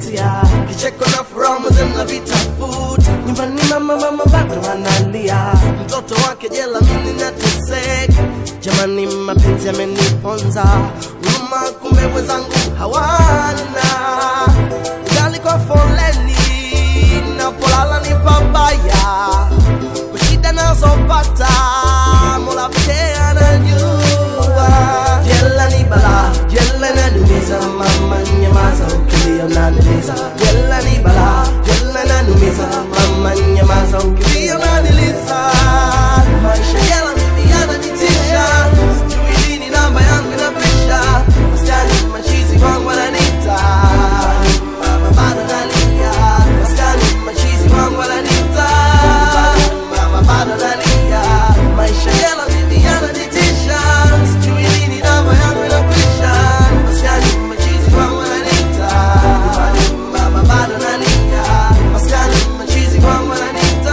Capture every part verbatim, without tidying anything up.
hisia, kicheko na furaha zina vitafuta. Nyumbani mama mama bado analia, mtoto wake jela mimi nateseka. Jamani mapenzi yameniponza, huruma kumbe wenzangu hawana. Ugali kwa foleni, napolala ni pabaya, kwa shida nazopata Mola pekee anajua. Jela ni bala, jela inanumiza, mama nyamaza ukilia unaniliza. Jela ni bala, jela inanumiza, mama nyamaza ukilia unaniliza. Maisha jela mimi yananitisha, sijui lini namba yangu inapisha. Wasichana machizi wangu wananiita, mama bado nalia. Wasichana machizi wangu wananiita, mama bado nalia. Maisha jela mimi yananitisha, sijui lini namba yangu inapisha. Wasichana machizi wangu wananiita, mama bado nalia. Wasichana machizi wangu wananiita,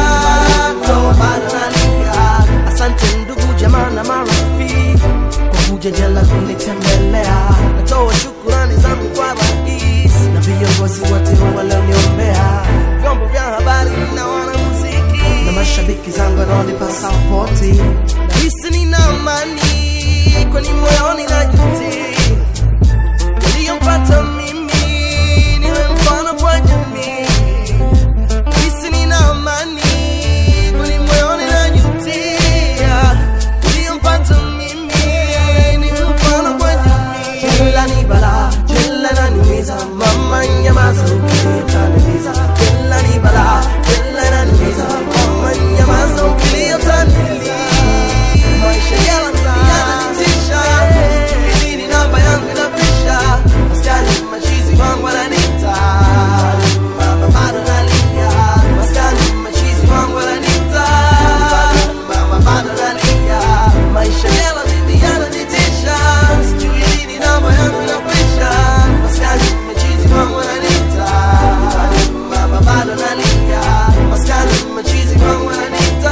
mama bado nalia. Asante ndugu jamaa na marafiki kwa kuja jela kunitembelea. Natoa shukrani zangu kwa rais na viongozi wote walioniombea, vyombo vya habari na wanamuziki na mashabiki zangu wanaonipa sapoti. Nahisi nina amani kwani moyoni najuti, niliyompata mimi niwe mfano kwa jamii. Nahisi nina amani kwani moyoni najutia, niliyompata mimi niwe mfano kwa jamii. Jela ni bala, jela inaniumiza, mama nyamaza ukilia utaniliza. Jela ni bala, jela inaniumiza, mama nyamaza ukilia utaniliza. Maisha jela mimi yananitisha, sijui lini namba yangu inapisha. Wasichana machizi wangu wananiita, mama bado nalia. Wasichana machizi wangu wananiita, mama bado nalia. Maisha jela mimi yananitisha, sijui lini namba yangu inapisha. Wasichana machizi wangu wananiita, mama bado nalia. Wasichana machizi wangu wananiita,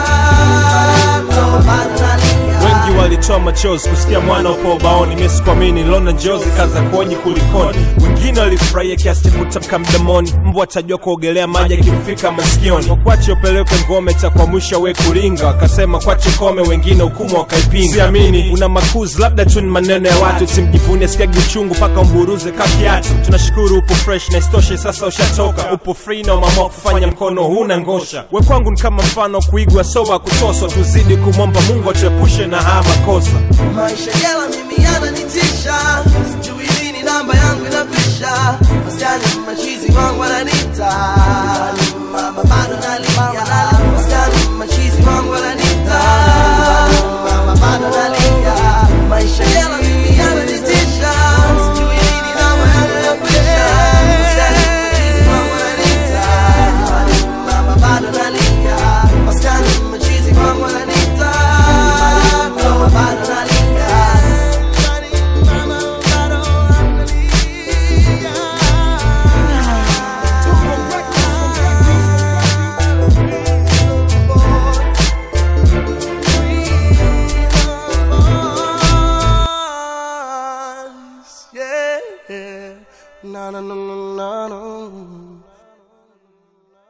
mama bado nalia. Wengi walitoa machozi kusikia mwana upo ubaoni. Mimi sikuamini, niliona njozi kaza kuonyi kulikoni. Wengine walifurahia kiasi cha kutamka mdomoni, mbwa atajua kuogelea maji yakimfika masikioni. Wakwache upeleke ngome cha kwa mwisho we kuringa, wakasema kwache kome, wengine hukumu wakaipinga. Siamini una makuzi, labda tu ni maneno ya watu. Usimjivune sikiagi uchungu paka umburuze kakiatu. Tunashukuru upo fresh na istoshe sasa ushatoka. Upo free na umeamua kufanya mkono huna ngosha. We kwangu ni kama mfano kuigwa soba kutoswa. Tuzidi kumwomba Mungu atuepushe na haya makosa. Maisha jela mimi yananitisha, sijui lini namba yangu inapisha. Wasichana machizi wangu wananiita, mama bado nalia. Wasichana machizi wangu wananiita, mama bado nalia. Maisha jela mimi yananitisha, sijui lini namba yangu inapisha. Wasichana machizi wangu wananiita, mama bado nalia. Wasichana machizi wangu wananiita, mama bado nalia. No, no, no, no, no, no.